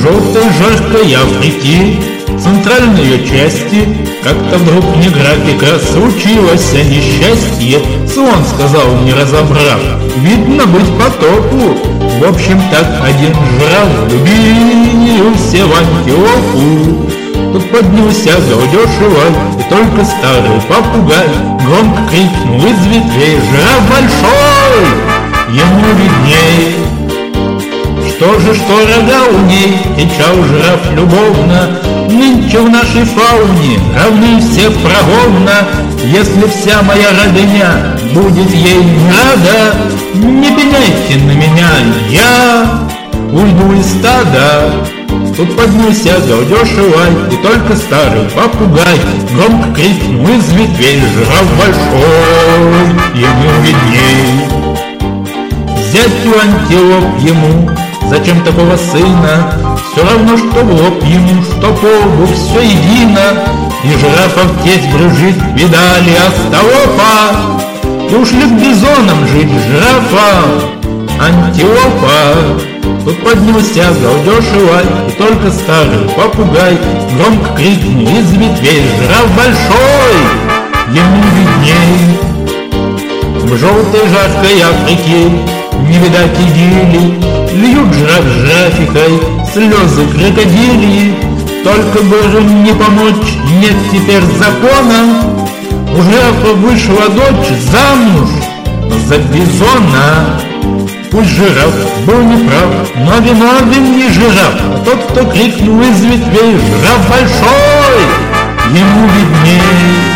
желтой жаркой Африки, центральной ее части, как-то вдруг не графика случилось несчастье. Слон сказал, не разобрав: видно быть потопу. В общем, так один жрал, любился в антилопу. Тут поднялся галдешева, и только старый попугай громко крикнул из ветвей: жираф большой, ему видней. Что же, что рога у ней, кричал жираф любовно, нынче в нашей фауне равны все проворно. Если вся моя родня будет ей не рада, не пеняйте на меня, я уйду из стада. Тут поднялся галдешева, и только старый попугай громко крикнул из ветвей: жираф большой, ему видней. Зятю антилоп ему, зачем такого сына? Все равно, что в лоб ему, что по лбу, все едино. И жирафов тесть брюжит, видали остолопа, и ушли к бизонам жить жирафа, антилопа. Тут поднялся галдешева, и только старый попугай громко крикнул из ветвей: жираф большой, ему видней. В желтой жаркой Африке не видать идиллии, льют жираф жирафикой слезы крокодильи. Только бы же не помочь, нет теперь закона, у жирафа вышла дочь замуж за бизона. Пусть жираф был неправ, но виновен не жираф, а тот, кто крикнул из ветвей: жираф большой, ему видней.